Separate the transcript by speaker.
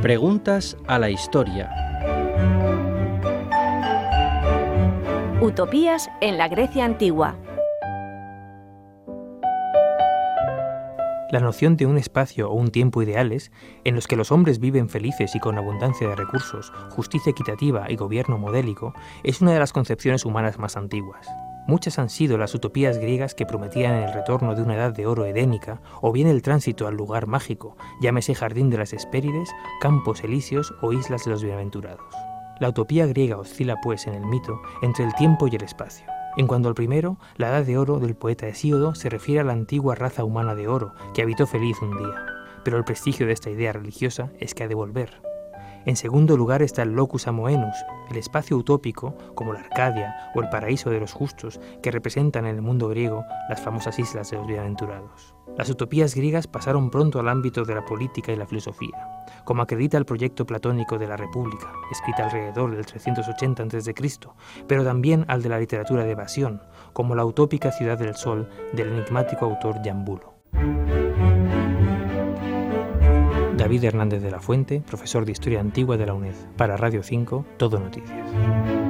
Speaker 1: Preguntas a la historia.
Speaker 2: Utopías en la Grecia antigua.
Speaker 3: La noción de un espacio o un tiempo ideales, en los que los hombres viven felices y con abundancia de recursos, justicia equitativa y gobierno modélico, es una de las concepciones humanas más antiguas. Muchas han sido las utopías griegas que prometían el retorno de una edad de oro edénica, o bien el tránsito al lugar mágico, llámese jardín de las Hespérides, campos elíseos o islas de los bienaventurados. La utopía griega oscila, pues, en el mito, entre el tiempo y el espacio. En cuanto al primero, la edad de oro del poeta Hesíodo se refiere a la antigua raza humana de oro, que habitó feliz un día. Pero el prestigio de esta idea religiosa es que ha de volver. En segundo lugar está el locus amoenus, el espacio utópico, como la Arcadia o el paraíso de los justos, que representan en el mundo griego las famosas islas de los bienaventurados. Las utopías griegas pasaron pronto al ámbito de la política y la filosofía, como acredita el proyecto platónico de la República, escrita alrededor del 380 a.C., pero también al de la literatura de evasión, como la utópica Ciudad del Sol del enigmático autor Giambulo. David Hernández de la Fuente, profesor de Historia Antigua de la UNED. Para Radio 5, Todo Noticias.